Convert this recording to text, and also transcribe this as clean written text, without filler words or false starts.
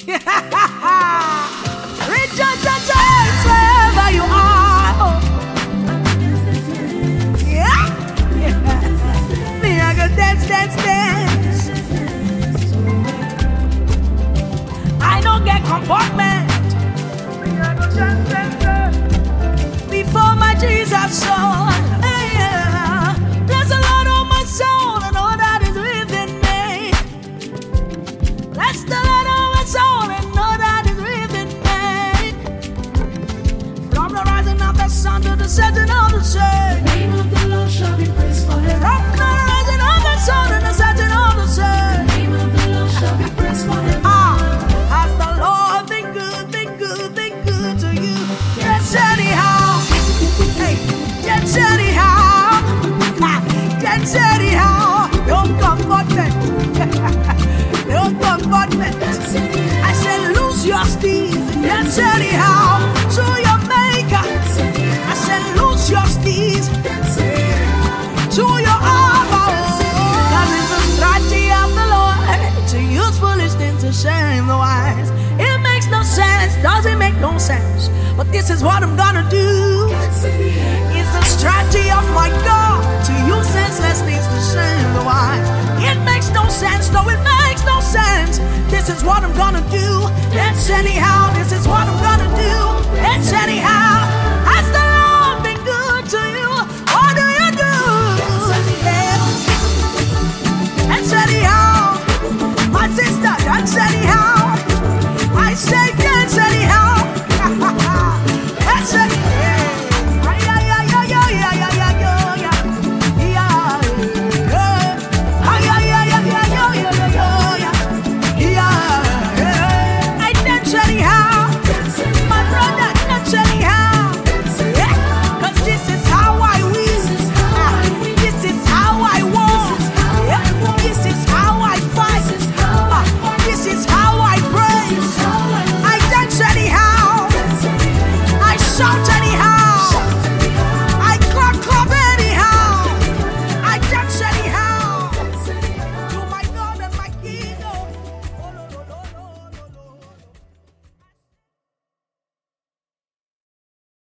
Rejoice, rejoice, wherever you are. Yeah. Me, I go dance, dance, dance. I don't get comportment. Me, I go dance, dance, dance. Before my Jesus soul. Hey, yeah. Bless the Lord, oh my soul, and all that is within me. Bless the Lord, oh my soul, and all that is within me. From the rising of the sun to the setting of the sun. The name of the Lord shall be praised forever. From the rising of the sun to the setting of the sun. The name of the Lord shall be praised forever. Has the Lord been good, been good, been good to you? Yes, anyhow. Hey, yes, anyhow. Yes, anyhow. Don't comfort me. Don't comfort me. I said, lose your steed. Yes, anyhow. To your maker. I said, lose your steed. To your armor. That is the strategy of the Lord. To use foolish things to shame the wise. It makes no sense. Does it make no sense? But this is what I'm gonna do. It's the strategy of my God to use senseless things to shame the wise. It makes no sense. No, it makes no sense. This is what I'm gonna do. Let's anyhow. This is what I'm gonna do. Let's anyhow.